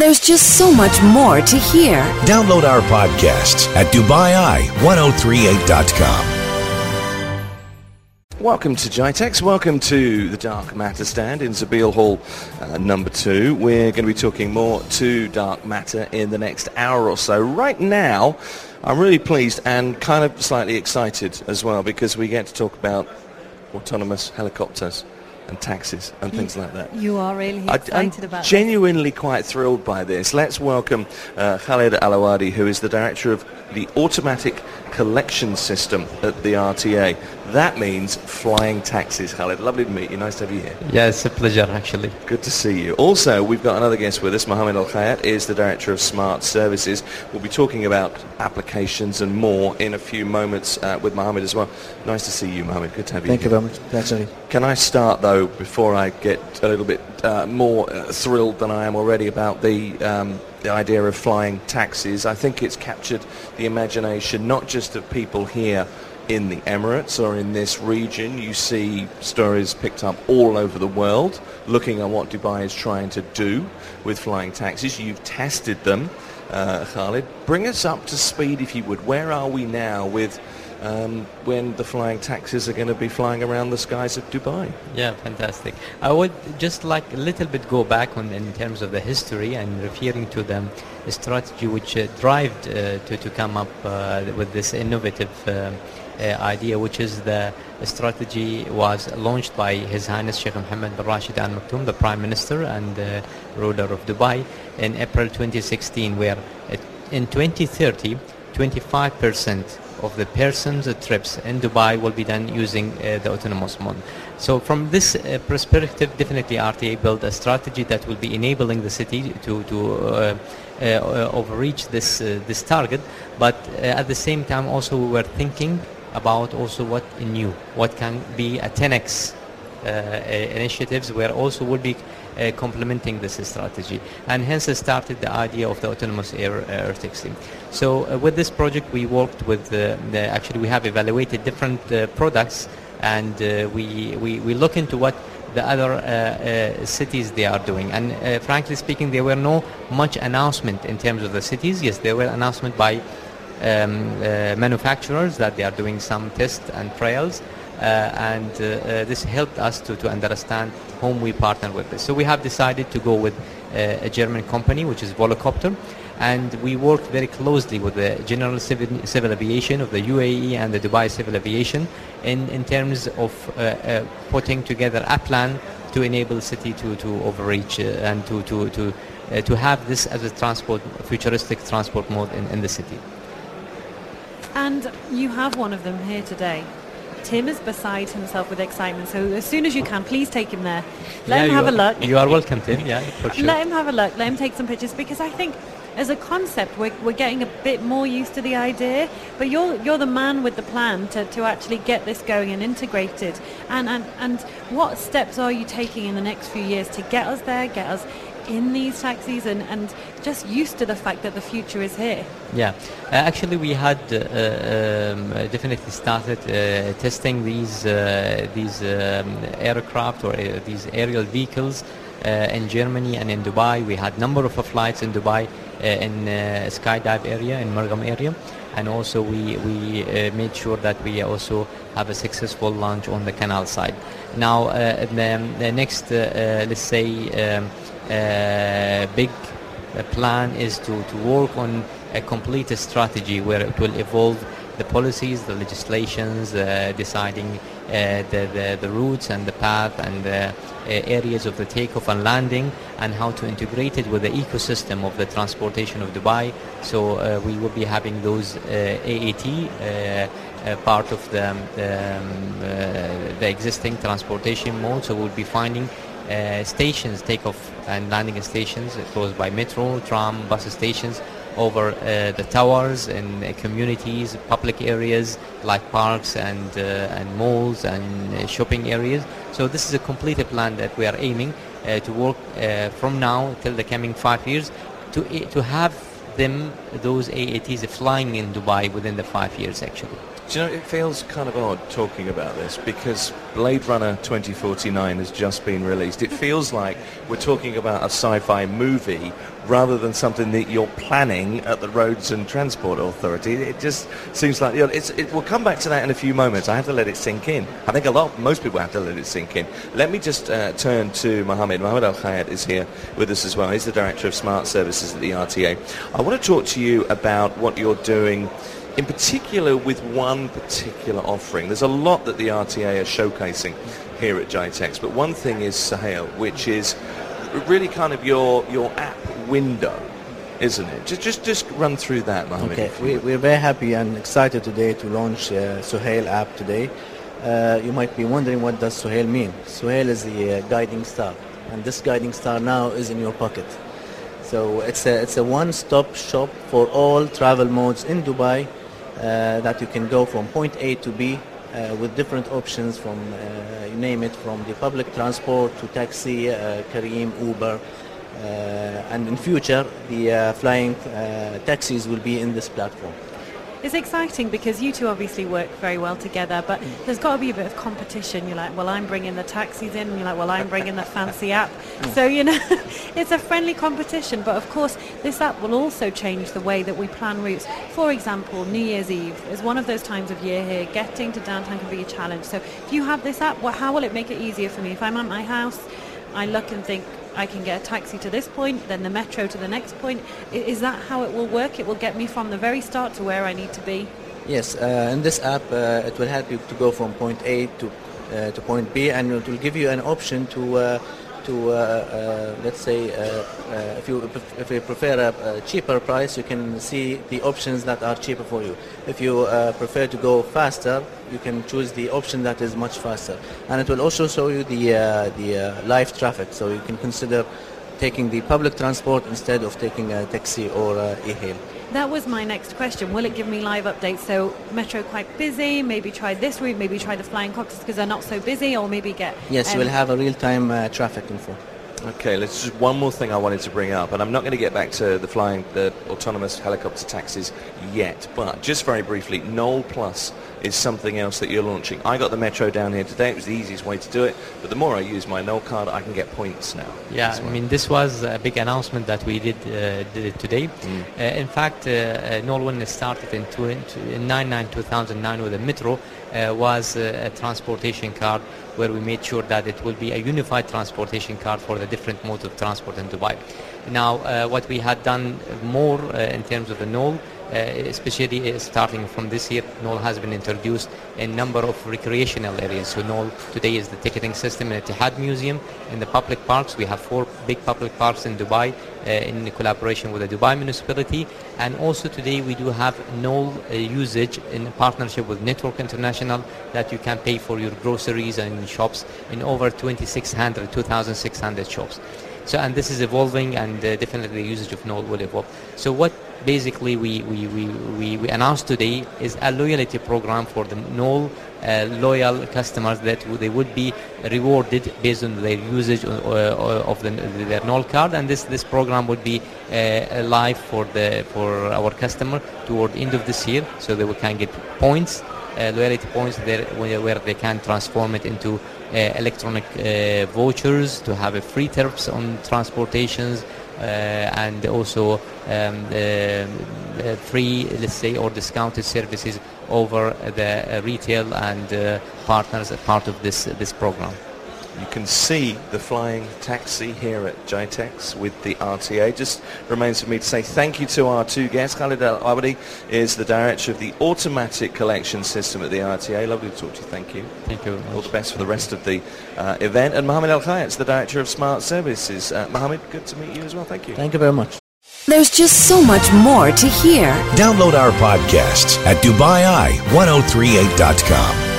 There's just so much more to hear. Download our podcasts at DubaiI1038.com. Welcome to GITEX. Welcome to the Dark Matter stand in Zabeel Hall number 2. We're going to be talking more to dark matter in the next hour or so. Right now, I'm really pleased and kind of slightly excited as well because we get to talk about autonomous helicopters and taxis and things like that. You are really excited about I'm genuinely quite thrilled by this. Let's welcome Khalid Alawadi, who is the director of the Automatic Collection System at the RTA. That means flying taxis. Khalid, lovely to meet you. Nice to have you here. Yeah, it's a pleasure, actually. Good to see you. Also, we've got another guest with us. Mohammed Al-Khayat is the director of Smart Services. We'll be talking about applications and more in a few moments with Mohammed as well. Nice to see you, Mohammed. Good to have you Thank here. you very much. Pleasure. Can I start, though, before I get a little bit more thrilled than I am already about the idea of flying taxis? I think it's captured the imagination not just of people here in the Emirates or in this region. You see stories picked up all over the world looking at what Dubai is trying to do with flying taxis. You've tested them, Khalid. Bring us up to speed, if you would. Where are we now with when the flying taxis are going to be flying around the skies of Dubai? Yeah, fantastic. I would just like a little bit go back on in terms of the history and referring to the strategy which drove to come up with this innovative idea, which is the strategy was launched by His Highness Sheikh Mohammed bin Rashid Al Maktoum, the Prime Minister and ruler of Dubai, in April 2016, where in 2030, 25% of the persons' trips in Dubai will be done using the autonomous mode. So from this perspective, definitely RTA built a strategy that will be enabling the city to overreach this target. But at the same time, also we were thinking about also what can be a 10x initiatives where also will be complementing this strategy, and hence started the idea of the autonomous air taxi. So with this project we worked with actually we have evaluated different products, and we look into what the other cities they are doing, and frankly speaking there were no much announcement in terms of the cities. Yes, there were announcement by manufacturers that they are doing some tests and trials, and this helped us to understand whom we partner with this. So we have decided to go with a German company which is Volocopter, and we worked very closely with the General Civil Aviation of the UAE and the Dubai Civil Aviation in terms of putting together a plan to enable the city to overreach and to have this as a futuristic transport mode in the city. And you have one of them here today. Tim is beside himself with excitement, so as soon as you can, please take him there. Let him have a look. You are welcome, Tim. Yeah, for sure. Let him have a look. Let him take some pictures, because I think as a concept we're getting a bit more used to the idea, but you're the man with the plan to actually get this going and integrate it. And what steps are you taking in the next few years to get us there, get us in these taxis and just used to the fact that the future is here? Yeah, actually we had definitely started testing these aircraft or these aerial vehicles in Germany and in Dubai. We had number of flights in Dubai in skydive area, in Margam area, and also we made sure that we also have a successful launch on the canal side. Now the next let's say big plan is to work on a complete strategy where it will evolve the policies, the legislations, deciding the routes and the path and the areas of the takeoff and landing, and how to integrate it with the ecosystem of the transportation of Dubai. So we will be having those AAT part of the existing transportation mode. So we'll be finding stations, takeoff and landing stations close by metro, tram, bus stations, over the towers in communities, public areas like parks and malls and shopping areas. So this is a completed plan that we are aiming to work from now till the coming 5 years to have those AATs flying in Dubai within the 5 years actually. Do you know, it feels kind of odd talking about this because Blade Runner 2049 has just been released. It feels like we're talking about a sci-fi movie rather than something that you're planning at the Roads and Transport Authority. It just seems like, you know, we'll come back to that in a few moments. I have to let it sink in. I think most people have to let it sink in. Let me just turn to Mohammed. Mohammed Al-Khayat is here with us as well. He's the Director of Smart Services at the RTA. I want to talk to you about what you're doing in particular with one particular offering. There's a lot that the RTA are showcasing here at GITEX, but one thing is Suhail, which is really kind of your app window, isn't it? Just run through that, Mohammed. Okay, we're very happy and excited today to launch Suhail app today. You might be wondering, what does Suhail mean? Suhail is the guiding star, and this guiding star now is in your pocket. So it's a one-stop shop for all travel modes in Dubai, that you can go from point A to B with different options from, you name it, from the public transport to taxi, Careem, Uber, and in future the flying taxis will be in this platform. It's exciting because you two obviously work very well together, but there's got to be a bit of competition. You're like, well, I'm bringing the taxis in, and you're like, well, I'm bringing the fancy app. So, you know, it's a friendly competition, but of course this app will also change the way that we plan routes. For example, New Year's Eve is one of those times of year here. Getting to downtown can be a challenge. So if you have this app, well, how will it make it easier for me? If I'm at my house, I look and think, I can get a taxi to this point, then the metro to the next point. Is that how it will work? It will get me from the very start to where I need to be? Yes, in this app it will help you to go from point A to point B, and it will give you an option to let's say if you prefer a cheaper price, you can see the options that are cheaper for you. If you prefer to go faster, you can choose the option that is much faster, and it will also show you the live traffic, so you can consider taking the public transport instead of taking a taxi or e-hail. That was my next question. Will it give me live updates? So metro quite busy, maybe try this route, maybe try the flying cocks because they're not so busy, or maybe get... Yes, we'll have a real-time traffic info. Okay, let's just one more thing I wanted to bring up, and I'm not going to get back to the autonomous helicopter taxis yet, but just very briefly, Noel Plus is something else that you're launching. I got the metro down here today. It was the easiest way to do it, but the more I use my Noel card, I can get points now. Yeah, I mean, this was a big announcement that we did today. In fact, Noel, when it started in 2009 with the metro, was a transportation card where we made sure that it will be a unified transportation card for the different modes of transport in Dubai. Now, what we had done more in terms of the Noel, especially starting from this year, Noel has been introduced in a number of recreational areas. So Noel today is the ticketing system in Etihad Museum. In the public parks, we have 4 big public parks in Dubai in collaboration with the Dubai municipality. And also today we do have Noel usage in partnership with Network International, that you can pay for your groceries and shops in over 2,600 shops. So, and this is evolving, and definitely the usage of Noel will evolve. So what basically we announced today is a loyalty program for the Noel loyal customers, that they would be rewarded based on their usage of their Noel card, and this program would be live for our customer toward the end of this year, so they can get points, loyalty points there, where they can transform it into electronic vouchers to have a free trips on transportations, and also free, let's say, or discounted services over the retail and partners as part of this program. You can see the flying taxi here at GITEX with the RTA. Just remains for me to say thank you to our 2 guests. Khalid Al-Abadi is the Director of the Automatic Collection System at the RTA. Lovely to talk to you. Thank you. Thank you very much. All the best for the rest of the event. And Mohammed Al-Khayat is the Director of Smart Services. Mohammed, good to meet you as well. Thank you. Thank you very much. There's just so much more to hear. Download our podcasts at DubaiEye1038.com.